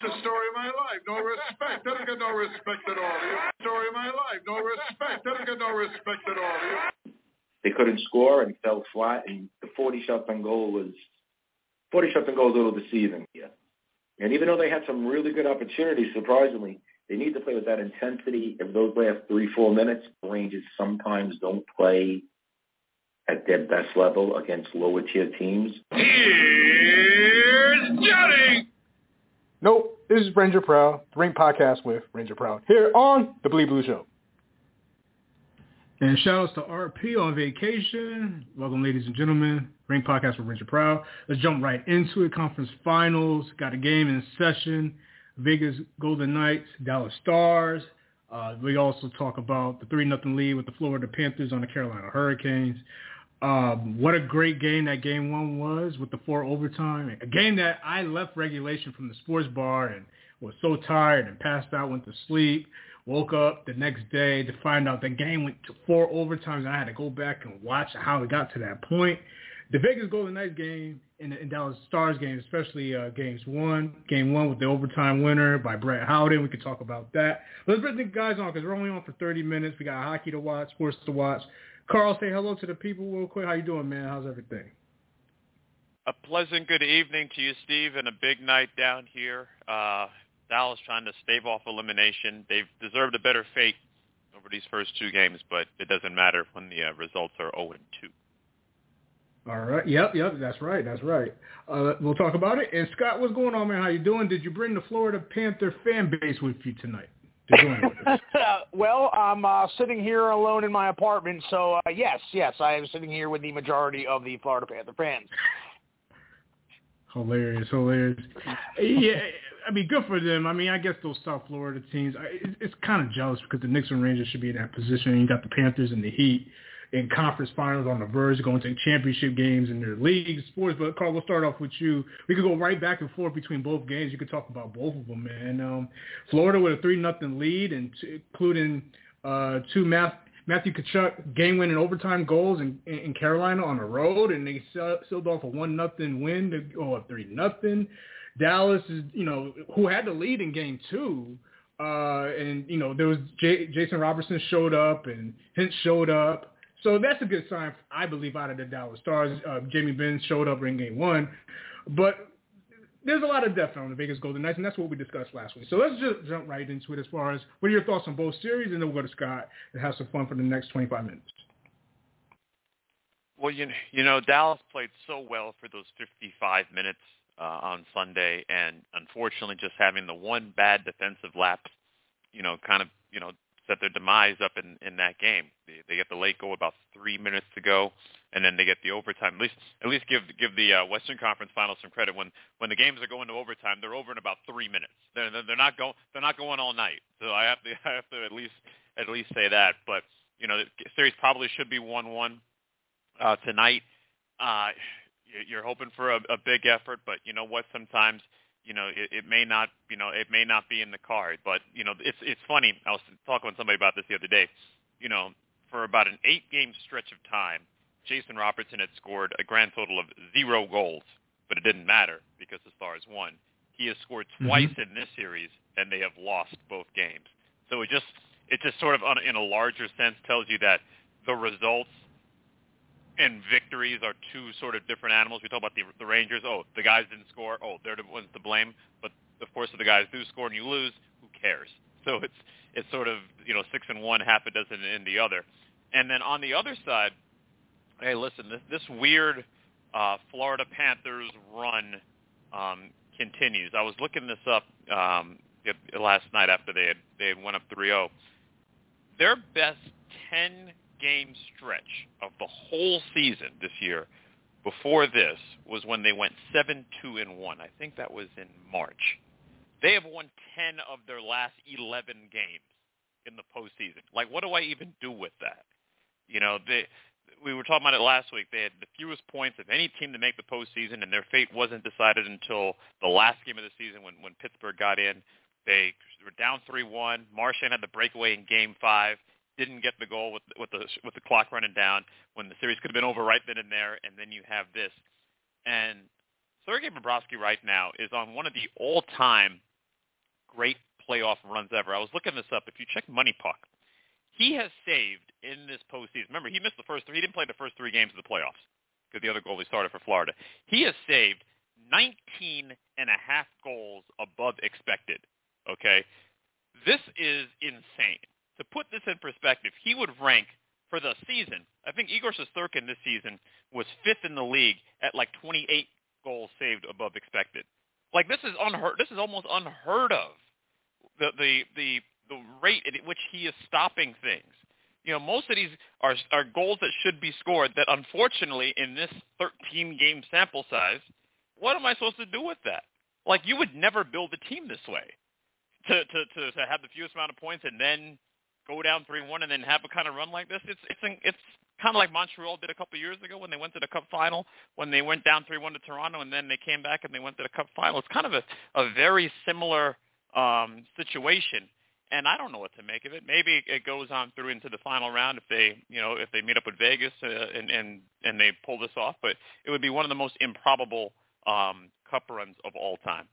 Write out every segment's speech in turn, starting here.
The story of my life. No respect. They don't get no respect at all. The story of my life. No respect. They don't get no respect at all. They couldn't score and fell flat, and the 40-shot goal was a little deceiving. Yeah. And even though they had some really good opportunities, surprisingly, they need to play with that intensity. If those last 3-4 minutes, the Rangers sometimes don't play at their best level against lower-tier teams. Here's Johnny! Nope, this is Ranger Proud, the Ring Podcast with Ranger Proud, here on The Bleed Blue Show. And shout outs to RP on vacation. Welcome, ladies and gentlemen. Ring Podcast with Ranger Proud. Let's jump right into it. Conference Finals. Got a game in session. Vegas Golden Knights, Dallas Stars. We also talk about the 3-0 lead with the Florida Panthers on the Carolina Hurricanes. What a great game that game one was with the 4 overtime. A game that I left regulation from the sports bar and was so tired and passed out, went to sleep, woke up the next day to find out the game went to 4 overtimes, and I had to go back and watch how it got to that point. The Vegas Golden Knights game and Dallas Stars game, especially game one with the overtime winner by Brett Howden. We could talk about that. Let's bring the guys on because we're only on for 30 minutes. We got hockey to watch, sports to watch. Carl, say hello to the people real quick. How you doing, man? How's everything? A pleasant good evening to you, Steve, and a big night down here. Dallas trying to stave off elimination. They've deserved a better fate over these first 2 games, but it doesn't matter when the results are 0-2. All right. Yep. That's right. We'll talk about it. And Scott, what's going on, man? How you doing? Did you bring the Florida Panther fan base with you tonight? Well, I'm sitting here alone in my apartment, so yes, I am sitting here with the majority of the Florida Panther fans. Hilarious. Yeah, I mean, good for them. I mean, I guess those South Florida teams, it's kind of jealous because the Knicks and Rangers should be in that position. You got the Panthers and the Heat in conference finals on the verge of going to championship games in their league sports. But, Carl, we'll start off with you. We could go right back and forth between both games. You could talk about both of them, man. Florida with a 3-0 lead, and including 2 Matthew Tkachuk game-winning overtime goals in Carolina on the road, and they sealed off a 1-0 win to go up 3-0. Dallas is, who had the lead in game 2, and, there was Jason Robertson showed up and Hintz showed up. So that's a good sign, I believe, out of the Dallas Stars. Jamie Benn showed up in game 1. But there's a lot of depth on the Vegas Golden Knights, and that's what we discussed last week. So let's just jump right into it as far as what are your thoughts on both series, and then we'll go to Scott and have some fun for the next 25 minutes. Well, Dallas played so well for those 55 minutes on Sunday, and unfortunately just having the one bad defensive lapse, set their demise up in that game. They get the late goal about 3 minutes to go, and then they get the overtime. At least give the Western Conference Finals some credit. When the games are going to overtime, they're over in about 3 minutes. They're not going all night. So I have to at least say that. But the series probably should be 1-1 tonight. You're hoping for a big effort, but you know what? Sometimes it may not be in the card. But it's funny. I was talking with somebody about this the other day. For about an 8-game stretch of time, Jason Robertson had scored a grand total of 0 goals, but it didn't matter because the Stars won. He has scored twice in this series, and they have lost both games. So it just sort of, in a larger sense, tells you that the results and victories are 2 sort of different animals. We talk about the Rangers. Oh, the guys didn't score. Oh, they're the ones to blame. But of course, if the guys do score and you lose, who cares? So it's sort of 6 in one, half a dozen in the other. And then on the other side, hey, listen, this weird Florida Panthers run continues. I was looking this up last night after they had went up 3-0. Their best 10-game stretch of the whole season this year before this was when they went 7-2-1. I think that was in March. They have won 10 of their last 11 games in the postseason. Like, what do I even do with that? We were talking about it last week. They had the fewest points of any team to make the postseason, and their fate wasn't decided until the last game of the season when Pittsburgh got in. They were down 3-1. Marchand had the breakaway in Game 5. Didn't get the goal with the clock running down when the series could have been over right then and there, and then you have this. And Sergei Bobrovsky right now is on one of the all-time great playoff runs ever. I was looking this up. If you check Money Puck, he has saved in this postseason. Remember, he missed the first three. He didn't play the first 3 games of the playoffs because the other goalie started for Florida. He has saved 19.5 goals above expected. Okay? This is insane. To put this in perspective, he would rank for the season. I think Igor Shesterkin this season was 5th in the league at like 28 goals saved above expected. Like, this is unheard. This is almost unheard of. The rate at which he is stopping things. You know, most of these are goals that should be scored that, unfortunately, in this 13-game sample size, what am I supposed to do with that? Like, you would never build a team this way to have the fewest amount of points and then go down 3-1 and then have a kind of run like this. It's kind of like Montreal did a couple of years ago when they went to the Cup final, when they went down 3-1 to Toronto and then they came back and they went to the Cup final. It's kind of a very similar situation. And I don't know what to make of it. Maybe it goes on through into the final round if they meet up with Vegas and they pull this off. But it would be one of the most improbable cup runs of all time.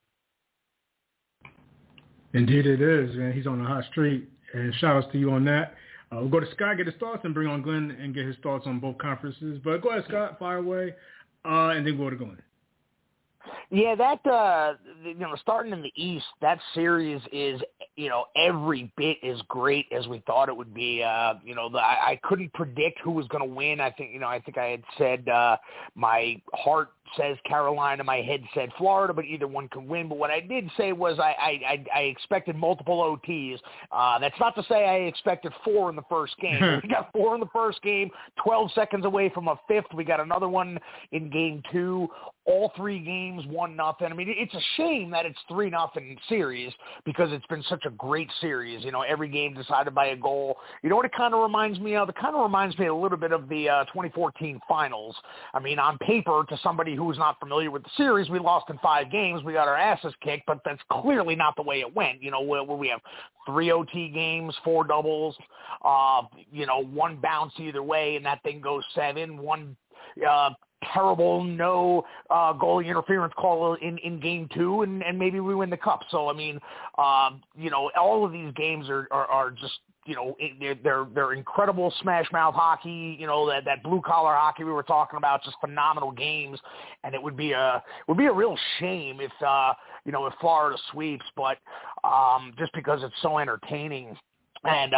Indeed it is, man. He's on a hot streak. And shout outs to you on that. We'll go to Scott, get his thoughts, and bring on Glenn and get his thoughts on both conferences. But go ahead, Scott, fire away, and then go to Glenn. Yeah, that starting in the East, that series is every bit as great as we thought it would be. I couldn't predict who was going to win. I think I had said my heart says Carolina, my head said Florida, but either one can win. But what I did say was I expected multiple OTs. That's not to say I expected 4 in the first game. We got 4 in the first game, 12 seconds away from a 5th. We got another one in game 2. All 3 games, 1-0. I mean, it's a shame that it's 3-0 series because it's been such a great series. Every game decided by a goal. You know what it kind of reminds me of? It kind of reminds me a little bit of the 2014 finals. I mean, on paper, to somebody who was not familiar with the series, we lost in 5 games. We got our asses kicked, but that's clearly not the way it went. Where we have 3 OT games, 4 doubles, 1 bounce either way, and that thing goes 7, 1 terrible no goalie interference call in game 2, and maybe we win the cup. So I mean, all of these games are just they're incredible smash mouth hockey. That blue collar hockey we were talking about, just phenomenal games. And it would be a real shame if if Florida sweeps, but just because it's so entertaining. And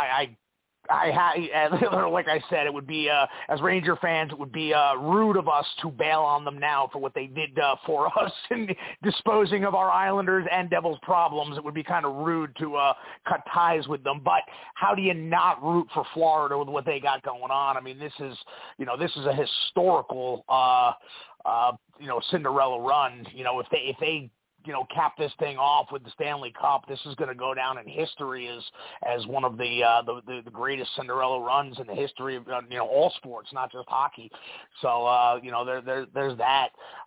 like I said, it would be, as Ranger fans, it would be rude of us to bail on them now for what they did for us in disposing of our Islanders and Devils problems. It would be kind of rude to cut ties with them. But how do you not root for Florida with what they got going on? I mean, this is a historical, Cinderella run. If they cap this thing off with the Stanley Cup, this is going to go down in history as one of the greatest Cinderella runs in the history of all sports, not just hockey. So there's that.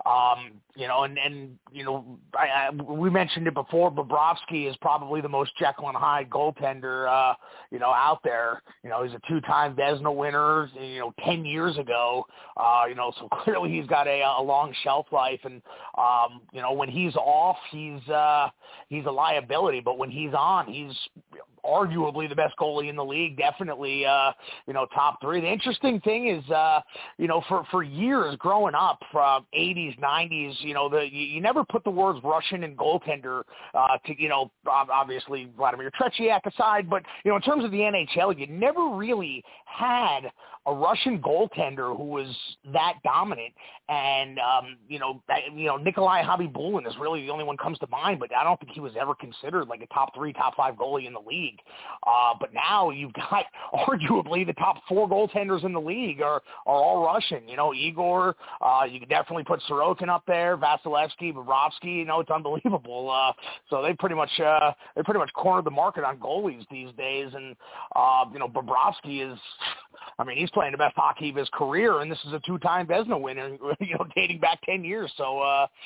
We mentioned it before. Bobrovsky is probably the most Jekyll and Hyde goaltender out there. He's a 2-time Vezina winner 10 years ago. So clearly he's got a long shelf life, and when he's off, he's a liability, but when he's on, he's arguably the best goalie in the league, definitely top 3. The interesting thing is for years growing up, from 80s, 90s, you never put the words Russian and goaltender to obviously Vladimir Tretiak aside, but in terms of the NHL, you never really had a Russian goaltender who was that dominant. And Nikolai Khabibulin is really the only one comes to mind, but I don't think he was ever considered like a top 3, top 5 goalie in the league. But now you've got arguably the top 4 goaltenders in the league are all Russian. Igor, you could definitely put Sorokin up there, Vasilevsky, Bobrovsky. It's unbelievable. So they pretty much cornered the market on goalies these days. And Bobrovsky is, he's playing the best hockey of his career, and this is a 2-time Vezina winner, dating back 10 years. So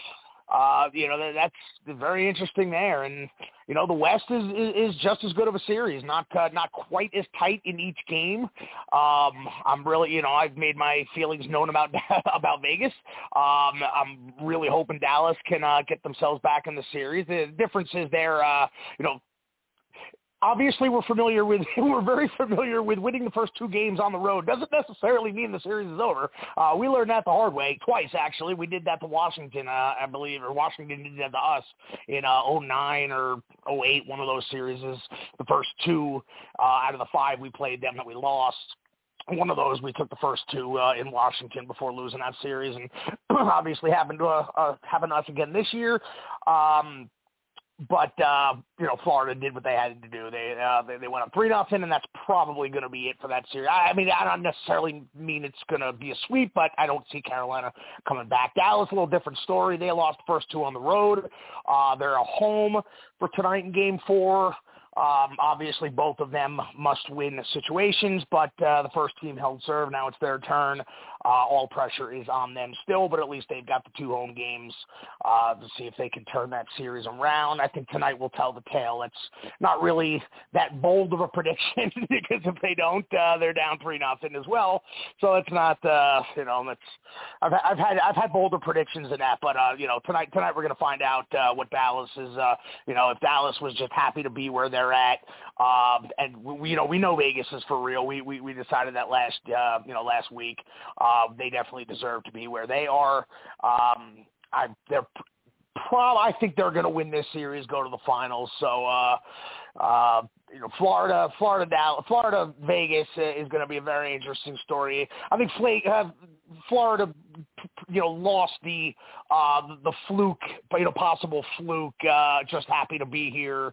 That's very interesting there. And, the West is just as good of a series, not quite as tight in each game. I'm really, I've made my feelings known about Vegas. I'm really hoping Dallas can get themselves back in the series. The difference is there, obviously, we're very familiar with winning the first 2 games on the road. Doesn't necessarily mean the series is over. We learned that the hard way twice, actually. We did that to Washington, I believe, or Washington did that to us in 2009 or 2008, one of those series. The first 2 out of the 5 we played them that we lost. One of those we took the first 2 in Washington before losing that series, and obviously happened to happen to us again this year. But Florida did what they had to do. They went up 3-0, and that's probably going to be it for that series. I mean, I don't necessarily mean it's going to be a sweep, but I don't see Carolina coming back. Dallas, a little different story. They lost the first 2 on the road. They're at home for tonight in Game 4. Obviously, both of them must-win situations, but the first team held serve. Now it's their turn. All pressure is on them still, but at least they've got the 2 home games to see if they can turn that series around. I think tonight will tell the tale. It's not really that bold of a prediction because if they don't, they're down 3-0 as well. So it's not, I've had bolder predictions than that, but tonight we're going to find out what Dallas is. If Dallas was just happy to be where they're at, and we know Vegas is for real. We decided that last week. They definitely deserve to be where they are. I think they're going to win this series, go to the finals. So, Florida, Vegas is going to be a very interesting story. I think Florida, lost the fluke, possible fluke. Just happy to be here.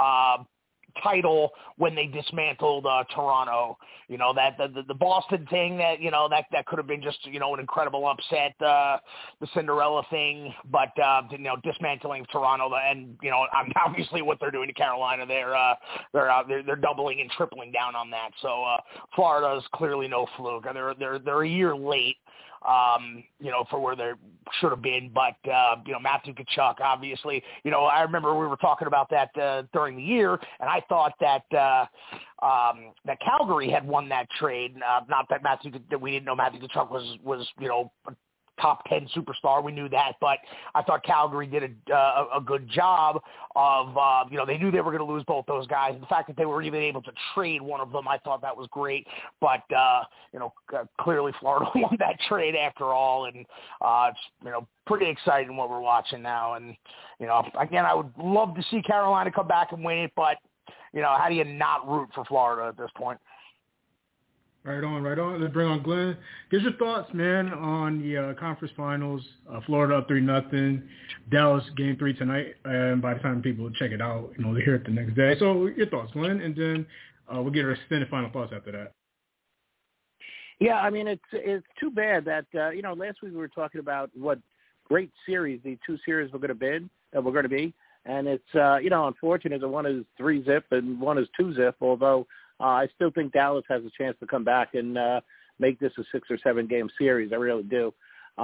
Title when they dismantled Toronto. That the Boston thing that could have been just an incredible upset, the Cinderella thing, but dismantling Toronto and obviously what they're doing to Carolina, they're doubling and tripling down on that. So Florida is clearly no fluke. They're a year late. For where they should have been. But, Matthew Tkachuk, obviously, I remember we were talking about that during the year, and I thought that that Calgary had won that trade. Not that we didn't know Matthew Tkachuk was a top 10 superstar. We knew that, but I thought Calgary did a good job of, they knew they were going to lose both those guys. The fact that they were even able to trade one of them, I thought that was great. But, clearly Florida won that trade after all. And, it's, pretty exciting what we're watching now. And, again, I would love to see Carolina come back and win it, but, how do you not root for Florida at this point? Right on. Let's bring on Glenn. Give your thoughts, man, on the conference finals. Florida up 3-0. Dallas Game 3 tonight. And by the time people check it out, they're here the next day. So your thoughts, Glenn, and then we'll get our extended final thoughts after that. Yeah, I mean, it's too bad that last week we were talking about what great series the 2 series were going to be, and it's unfortunate that one is 3-0 and one is 2-0. Although I still think Dallas has a chance to come back and make this a 6 or 7 game series. I really do.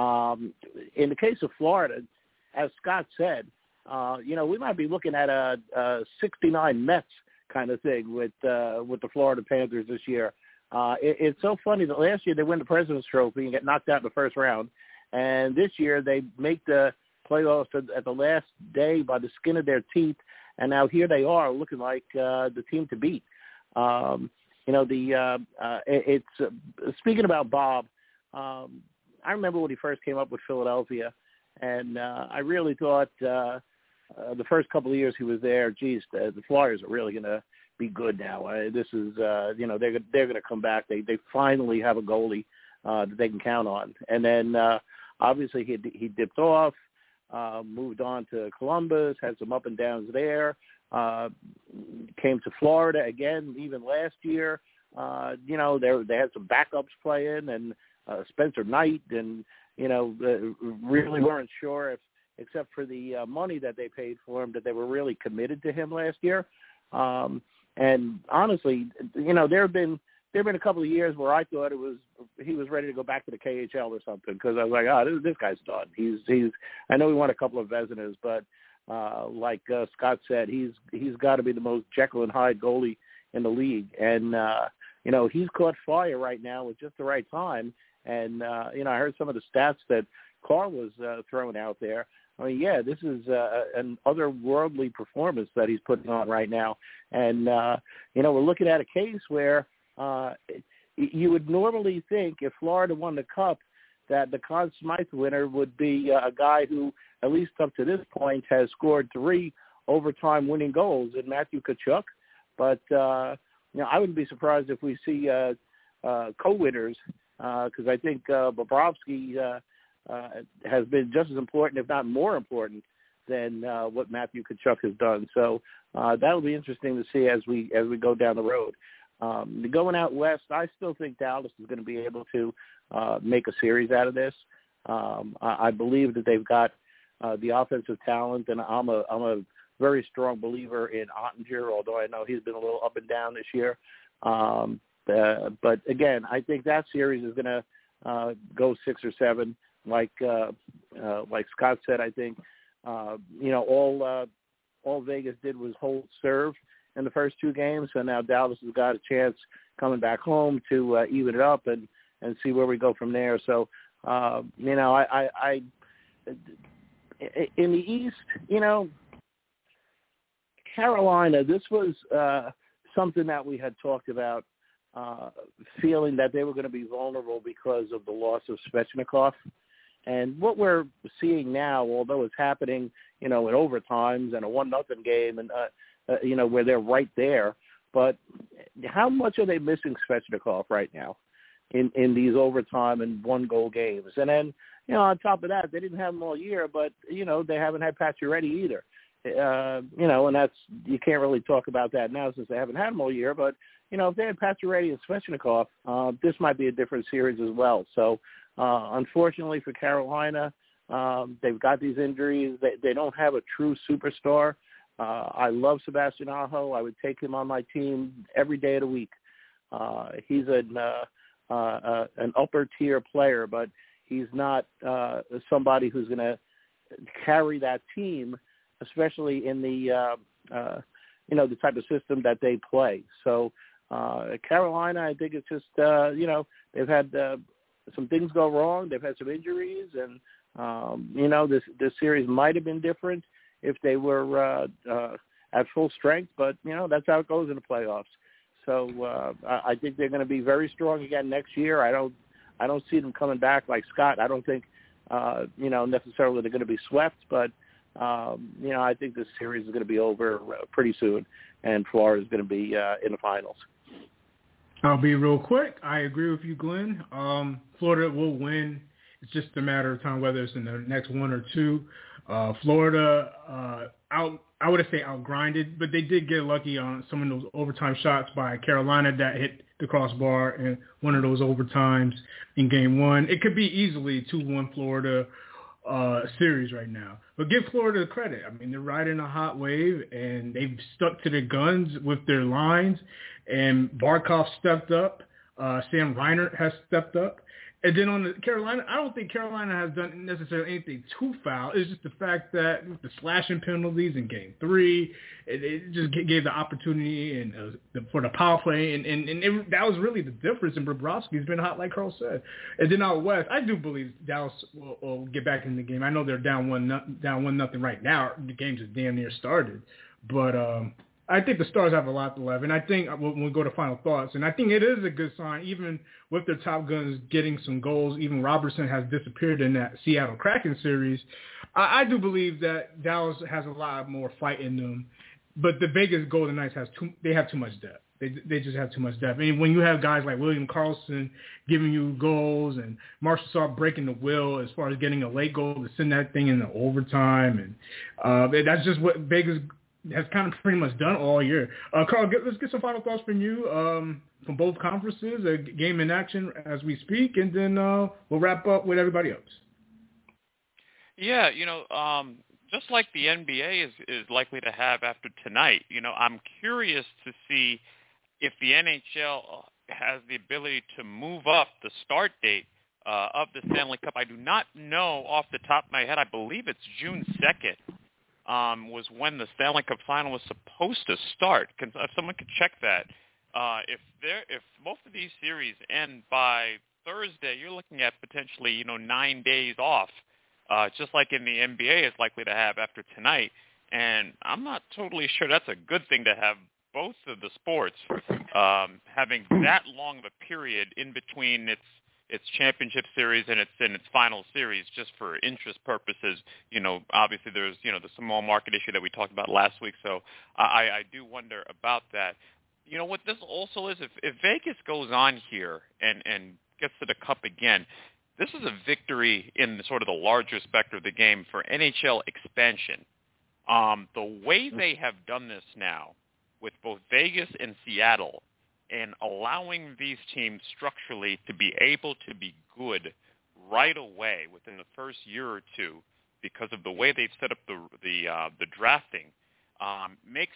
In the case of Florida, as Scott said, we might be looking at a 69 Mets kind of thing with the Florida Panthers this year. It's so funny that last year they win the President's Trophy and get knocked out in the first round, and this year they make the playoffs at the last day by the skin of their teeth, and now here they are looking like the team to beat. It's speaking about Bob. I remember when he first came up with Philadelphia, and I really thought the first couple of years he was there, geez, the Flyers are really going to be good now. This is, they're going to come back. They finally have a goalie that they can count on. And then obviously he dipped off, moved on to Columbus, had some up and downs there. Came to Florida again, even last year. They had some backups playing, and Spencer Knight, and really weren't sure if, except for the money that they paid for him, that they were really committed to him last year. And honestly, there have been there have been a couple of years where I thought he was ready to go back to the KHL or something, because I was like, this guy's done. I know he won a couple of Vezinas, but like Scott said, he's got to be the most Jekyll and Hyde goalie in the league, and he's caught fire right now at just the right time. And I heard some of the stats that Carl was throwing out there. I mean, yeah, this is an otherworldly performance that he's putting on right now. And, we're looking at a case where you would normally think if Florida won the Cup that the Conn Smythe winner would be a guy who, at least up to this point, has scored 3 overtime winning goals in Matthew Tkachuk. But, I wouldn't be surprised if we see co-winners, because I think Bobrovsky has been just as important, if not more important, than what Matthew Tkachuk has done. So that'll be interesting to see as we go down the road. Going out west, I still think Dallas is going to be able to make a series out of this. I believe that they've got the offensive talent, and I'm a very strong believer in Ottinger, although I know he's been a little up and down this year. But again, I think that series is going to go 6 or 7. Like Scott said, I think all Vegas did was hold serve in the first 2 games, so now Dallas has got a chance coming back home to even it up and see where we go from there. So I in the East, Carolina, this was something that we had talked about, feeling that they were going to be vulnerable because of the loss of Svechnikov. And what we're seeing now, although it's happening, in overtimes and a 1-0 game, and where they're right there, but how much are they missing Svechnikov right now in these overtime and 1-goal games? And then, on top of that, they didn't have him all year, but they haven't had Pacioretty either. And that's, you can't really talk about that now since they haven't had him all year. But if they had Pacioretty and Svechnikov, this might be a different series as well. So. Unfortunately for Carolina, they've got these injuries. They don't have a true superstar. I love Sebastian Aho. I would take him on my team every day of the week. He's an upper-tier player, but he's not somebody who's going to carry that team, especially in the the type of system that they play. So Carolina, I think it's just they've had some things go wrong. They've had some injuries, and this series might have been different if they were at full strength. But that's how it goes in the playoffs. So I think they're going to be very strong again next year. I don't see them coming back like Scott. I don't think necessarily they're going to be swept, but I think this series is going to be over pretty soon, and Florida is going to be in the finals. I'll be real quick. I agree with you, Glenn. Florida will win. It's just a matter of time whether it's in the next 1 or 2. Florida, I would say outgrinded, but they did get lucky on some of those overtime shots by Carolina that hit the crossbar in one of those overtimes in Game 1. It could be easily 2-1 Florida series right now. But give Florida credit. I mean, they're riding a hot wave, and they've stuck to their guns with their lines. And Barkov stepped up. Sam Reinert has stepped up. And then on the Carolina, I don't think Carolina has done necessarily anything too foul. It's just the fact that with the slashing penalties in Game 3, it just gave the opportunity and for the power play, and that was really the difference. And Bobrovsky's been hot, like Carl said. And then out west, I do believe Dallas will get back in the game. I know they're down 1-0 right now. The game just damn near started, but I think the Stars have a lot to love, and I think when we go to final thoughts, and I think it is a good sign, even with their top guns getting some goals, even Robertson has disappeared in that Seattle Kraken series. I do believe that Dallas has a lot more fight in them, but the Vegas Golden Knights have too much depth. They just have too much depth. And when you have guys like William Karlsson giving you goals and Marshall Saul breaking the will as far as getting a late goal to send that thing into overtime, and that's just what Vegas has kind of pretty much done all year. Carl, let's get some final thoughts from you from both conferences, a game in action as we speak, and then we'll wrap up with everybody else. Yeah, just like the NBA is likely to have after tonight, I'm curious to see if the NHL has the ability to move up the start date of the Stanley Cup. I do not know off the top of my head. I believe it's June 2nd was when the Stanley Cup final was supposed to start. If someone could check that. If most of these series end by Thursday, you're looking at potentially 9 days off, just like in the NBA is likely to have after tonight. And I'm not totally sure that's a good thing to have both of the sports having that long of a period in between its championship series and its final series, just for interest purposes. Obviously there's the small market issue that we talked about last week, so I do wonder about that. What this also is, if Vegas goes on here and gets to the Cup again, this is a victory in sort of the larger spectrum of the game for NHL expansion. The way they have done this now with both Vegas and Seattle, and allowing these teams structurally to be able to be good right away within the first year or two, because of the way they've set up the drafting, makes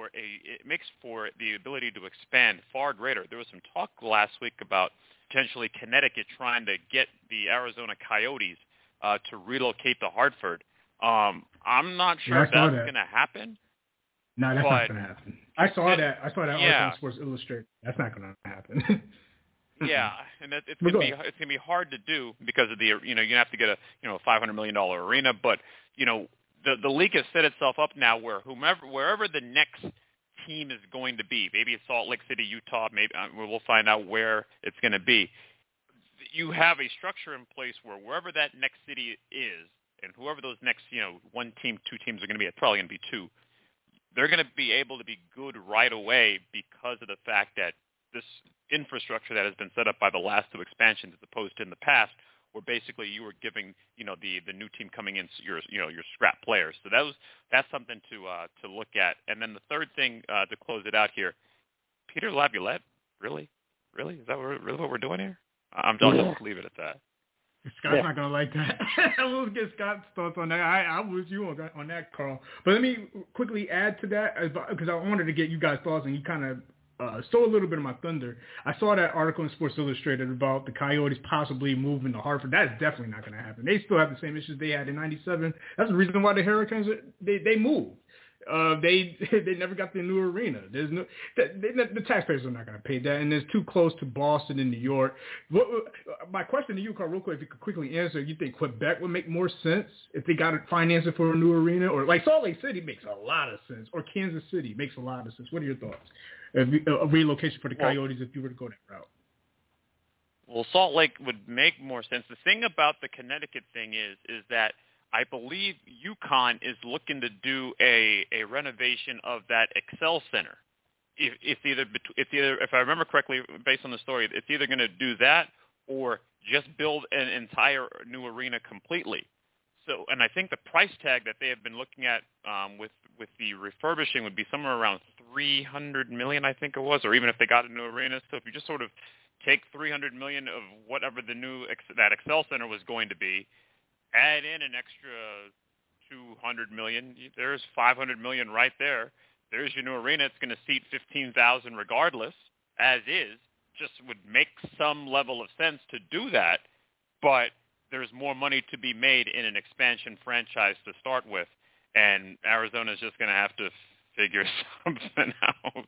for the ability to expand far greater. There was some talk last week about potentially Connecticut trying to get the Arizona Coyotes to relocate to Hartford. I'm not sure if that's going to happen. No, that's not going to happen. I saw that article on Sports Illustrated. That's not going to happen. Yeah, and it's going to be hard to do because of the you have to get a $500 million arena, but the league has set itself up now where wherever the next team is going to be, maybe it's Salt Lake City, Utah, maybe we'll find out where it's going to be. You have a structure in place where wherever that next city is, and whoever those next one team, two teams are going to be, it's probably going to be two. They're going to be able to be good right away because of the fact that this infrastructure that has been set up by the last two expansions, as opposed to in the past, where basically you were giving the new team coming in your scrap players. So that's something to look at. And then the third thing to close it out here, Peter Laviolette, really is that really what we're doing here? I'll just leave it at that. Scott's not going to like that. We'll get Scott's thoughts on that. I'm with you on that, Carl. But let me quickly add to that, because I wanted to get you guys' thoughts, and you kind of stole a little bit of my thunder. I saw that article in Sports Illustrated about the Coyotes possibly moving to Hartford. That is definitely not going to happen. They still have the same issues they had in '97. That's the reason why the Hurricanes, they moved. They never got the new arena. There's no the taxpayers are not going to pay that, and it's too close to Boston and New York. My question to you, Carl, real quick, if you could quickly answer, you think Quebec would make more sense if they got to finance it for a new arena, or like Salt Lake City makes a lot of sense, or Kansas City makes a lot of sense. What are your thoughts? A relocation for the Coyotes if you were to go that route. Well, Salt Lake would make more sense. The thing about the Connecticut thing is that I believe UConn is looking to do a renovation of that Excel Center. It's either, if I remember correctly, based on the story, it's either going to do that or just build an entire new arena completely. So, and I think the price tag that they have been looking at with the refurbishing would be somewhere around $300 million, I think it was, or even if they got a new arena. So if you just sort of take $300 million of whatever that Excel Center was going to be, add in an extra $200 million. There's $500 million right there. There's your new arena. It's going to seat 15,000 regardless, as is. Just would make some level of sense to do that, but there's more money to be made in an expansion franchise to start with, and Arizona's just going to have to figure something out.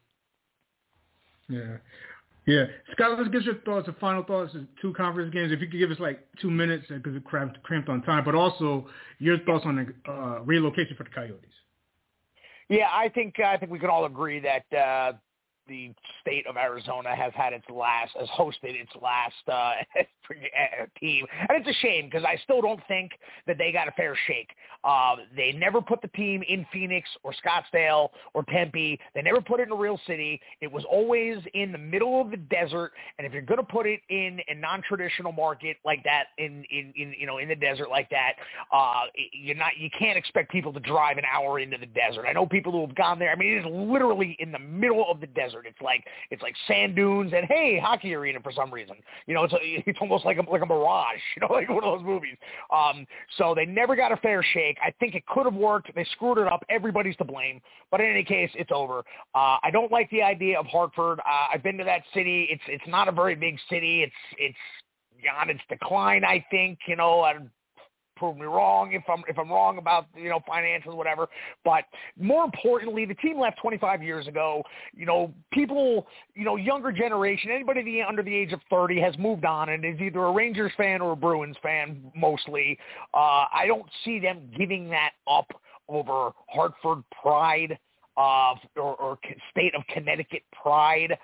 Yeah. Scott, let's get your thoughts, the final thoughts of two conference games. If you could give us like 2 minutes, because we're cramped on time, but also your thoughts on the relocation for the Coyotes. Yeah, I think we can all agree that the state of Arizona has hosted its last team. And it's a shame because I still don't think that they got a fair shake. They never put the team in Phoenix or Scottsdale or Tempe. They never put it in a real city. It was always in the middle of the desert. And if you're going to put it in a non-traditional market like that, in the desert like that, you can't expect people to drive an hour into the desert. I know people who have gone there. I mean, it is literally in the middle of the desert. It's like it's like sand dunes and hey, hockey arena for some reason. It's almost like a mirage, like one of those movies. So they never got a fair shake. I think it could have worked. They screwed it up. Everybody's to blame. But in any case, it's over. I don't like the idea of Hartford. I've been to that city. It's not a very big city. It's on its decline, I think. Prove me wrong if I'm wrong about finances, whatever. But more importantly, the team left 25 years ago. People, younger generation, anybody under the age of 30 has moved on and is either a Rangers fan or a Bruins fan mostly. I don't see them giving that up over Hartford pride or state of Connecticut pride.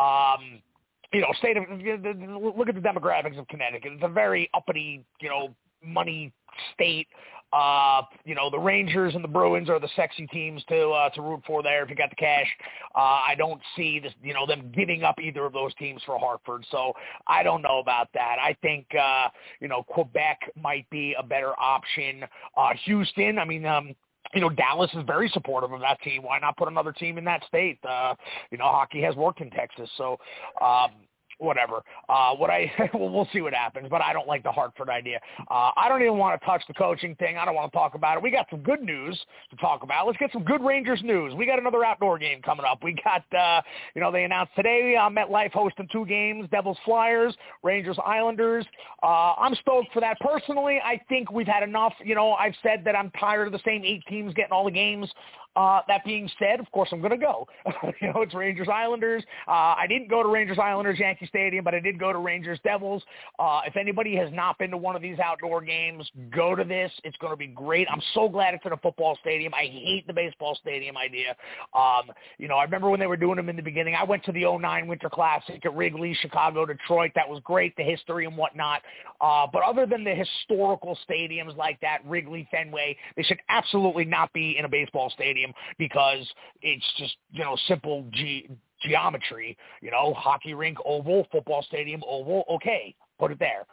Look at the demographics of Connecticut. It's a very uppity, money state. The Rangers and the Bruins are the sexy teams to root for there if you got the cash. I don't see this, them giving up either of those teams for Hartford. So I don't know about that. I think, Quebec might be a better option. Houston, Dallas is very supportive of that team. Why not put another team in that state? Hockey has worked in Texas. So, whatever. We'll see what happens, but I don't like the Hartford idea. I don't even want to touch the coaching thing. I don't want to talk about it. We got some good news to talk about. Let's get some good Rangers news. We got another outdoor game coming up. We got, they announced today MetLife hosting 2 games, Devils Flyers, Rangers Islanders. I'm stoked for that. Personally, I think we've had enough. I've said that I'm tired of the same 8 teams getting all the games. That being said, of course, I'm going to go. It's Rangers Islanders. I didn't go to Rangers Islanders Yankee Stadium, but I did go to Rangers Devils. If anybody has not been to one of these outdoor games, go to this. It's going to be great. I'm so glad it's in a football stadium. I hate the baseball stadium idea. I remember when they were doing them in the beginning. I went to the 2009 Winter Classic at Wrigley, Chicago, Detroit. That was great, the history and whatnot. But other than the historical stadiums like that, Wrigley, Fenway, they should absolutely not be in a baseball stadium, because it's just, simple geometry, hockey rink, oval, football stadium, oval. Okay, put it there.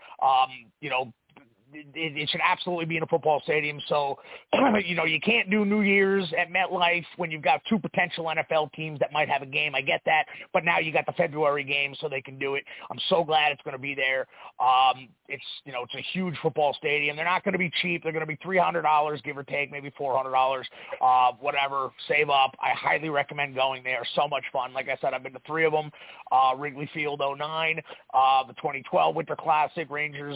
It should absolutely be in a football stadium. So, you can't do New Year's at MetLife when you've got 2 potential NFL teams that might have a game. I get that. But now you got the February game, so they can do it. I'm so glad it's going to be there. It's a huge football stadium. They're not going to be cheap. They're going to be $300, give or take, maybe $400, whatever. Save up. I highly recommend going. They are so much fun. Like I said, I've been to 3 of them. Wrigley Field 2009, the 2012 Winter Classic,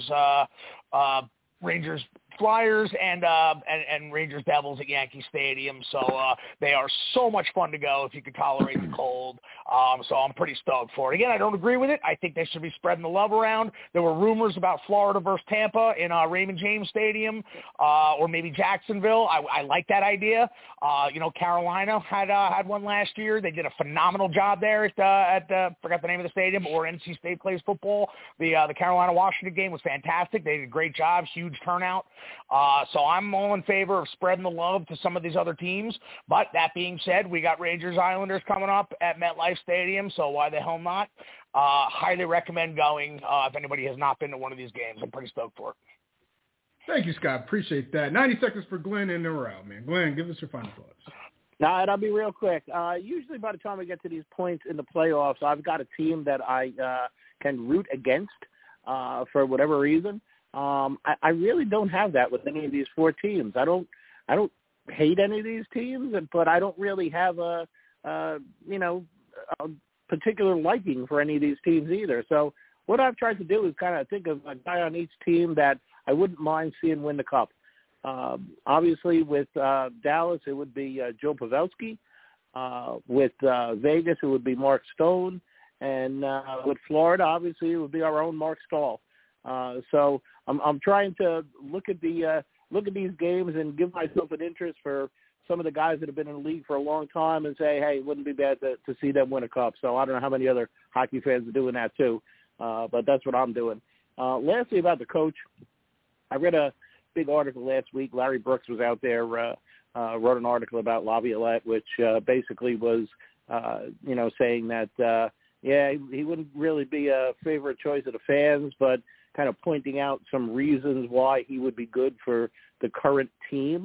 Rangers Flyers and Rangers Devils at Yankee Stadium. So they are so much fun to go if you could tolerate the cold. So I'm pretty stoked for it. Again, I don't agree with it. I think they should be spreading the love around. There were rumors about Florida versus Tampa in Raymond James Stadium or maybe Jacksonville. I like that idea. Carolina had one last year. They did a phenomenal job there at forgot the name of the stadium, or NC State plays football. The Carolina-Washington game was fantastic. They did a great job, huge turnout. So I'm all in favor of spreading the love to some of these other teams. But that being said, we got Rangers Islanders coming up at MetLife Stadium, so why the hell not? Highly recommend going if anybody has not been to one of these games. I'm pretty stoked for it. Thank you, Scott. Appreciate that. 90 seconds for Glenn, and then we're out, man. Glenn, give us your final thoughts. No, and I'll be real quick. Usually by the time we get to these points in the playoffs, I've got a team that I can root against for whatever reason. I really don't have that with any of these 4 teams. I don't hate any of these teams, but I don't really have a particular liking for any of these teams either. So what I've tried to do is kind of think of a guy on each team that I wouldn't mind seeing win the cup. Obviously, with Dallas, it would be Joe Pavelski. With Vegas, it would be Mark Stone. And with Florida, obviously, it would be our own Mark Stahl. So I'm trying to look at these games and give myself an interest for some of the guys that have been in the league for a long time and say, hey, it wouldn't be bad to see them win a cup. So I don't know how many other hockey fans are doing that too, but that's what I'm doing. Lastly, about the coach, I read a big article last week. Larry Brooks was out there, wrote an article about Laviolette, which basically was, saying that, he wouldn't really be a favorite choice of the fans, but kind of pointing out some reasons why he would be good for the current team.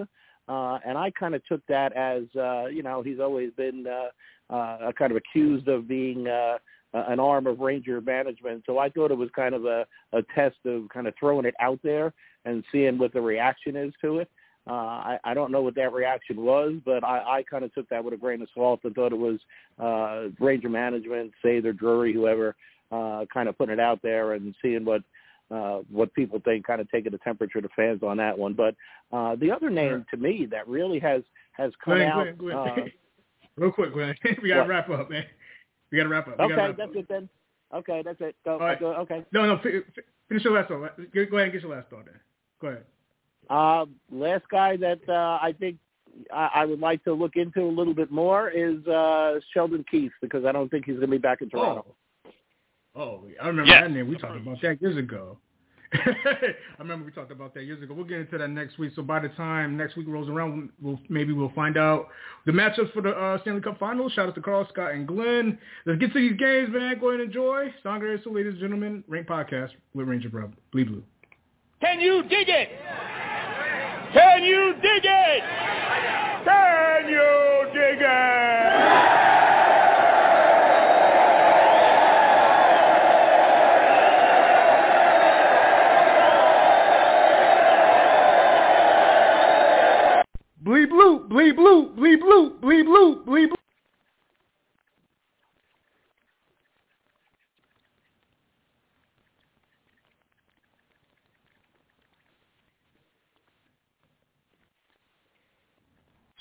And I kind of took that as, he's always been kind of accused of being an arm of Ranger management. So I thought it was kind of a test of kind of throwing it out there and seeing what the reaction is to it. I don't know what that reaction was, but I kind of took that with a grain of salt and thought it was Ranger management, Sather, Drury, whoever, kind of putting it out there and seeing what people think, kind of taking the temperature of the fans on that one. But the other name to me that really has come out. Real quick, Glenn. We got to wrap up, man. We got to wrap up. Okay, that's it then. Okay, that's it. Go. Right. Okay. No. Finish your last thought. Go ahead and get your last thought then. Go ahead. Last guy that I think I would like to look into a little bit more is Sheldon Keefe, because I don't think he's going to be back in Toronto. Oh, I remember that name. We talked about that years ago. I remember we talked about that years ago. We'll get into that next week. So by the time next week rolls around, we'll find out the matchups for the Stanley Cup Finals. Shout out to Carl, Scott, and Glenn. Let's get to these games, man. Go ahead and enjoy. Songwriters, so ladies and gentlemen, Rank Podcast with Ranger Bro. Bleed Blue. Can you dig it? Can you dig it? Can you dig it? Bleed blue, bleed blue, bleed blue, bleed blue, bleed blue.